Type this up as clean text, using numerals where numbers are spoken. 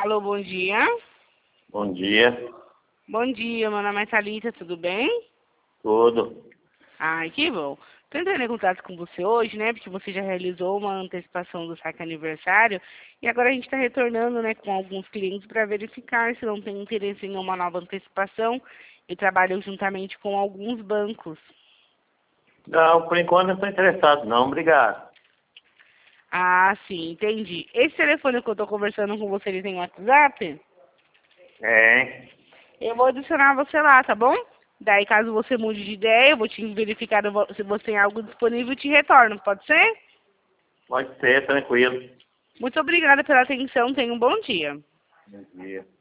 Alô, bom dia. Bom dia. Bom dia, meu nome é Thalita, tudo bem? Tudo. Ai, que bom. Tô entrando em contato com você hoje, né, porque você já realizou uma antecipação do saque aniversário e agora a gente está retornando, né, com alguns clientes para verificar se não tem interesse em uma nova antecipação e trabalho juntamente com alguns bancos. Não, por enquanto não estou interessado, não. Obrigado. Ah, sim, entendi. Esse telefone que eu tô conversando com você, ele tem WhatsApp? É. Eu vou adicionar você lá, tá bom? Daí, caso você mude de ideia, eu vou te verificar se você tem algo disponível e te retorno, pode ser? Pode ser, tranquilo. Muito obrigada pela atenção, tenha um bom dia. Bom dia.